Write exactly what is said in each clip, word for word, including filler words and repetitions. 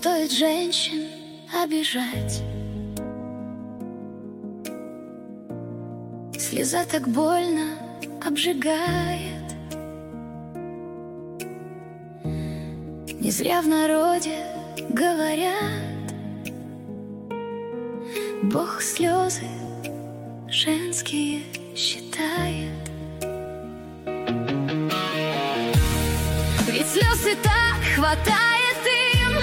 стоит женщин обижать. Слеза так больно обжигает. Не зря в народе говорят: Бог слезы женские считает. Ведь слез и так хватает им.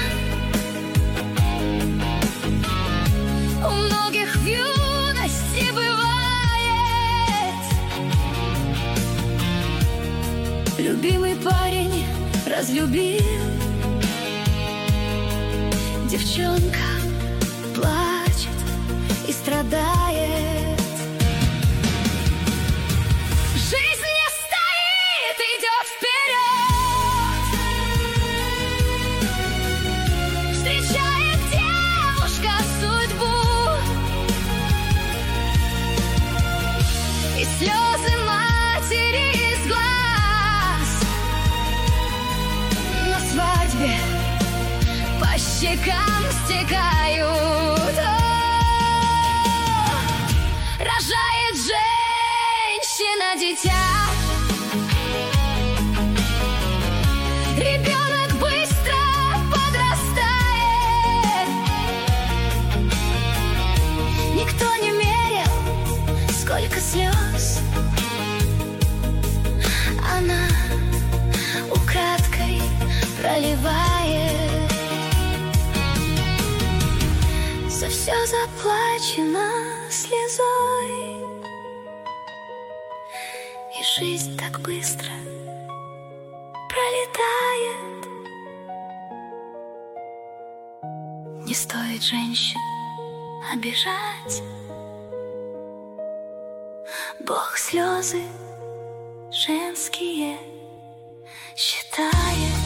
У многих в юности бывает. Любимый парень разлюбил, девчонка плачет и страдает. Жизнь не стоит, идет вперед. Встречает девушка судьбу, и слезы матери из глаз на свадьбе по щекам стекают. О, рожает женщина дитя. Ребенок быстро подрастает. Никто не мерил, сколько слез она украдкой проливает. За все заплачено слезой, и жизнь так быстро пролетает. Не стоит женщин обижать. Бог слезы женские считает.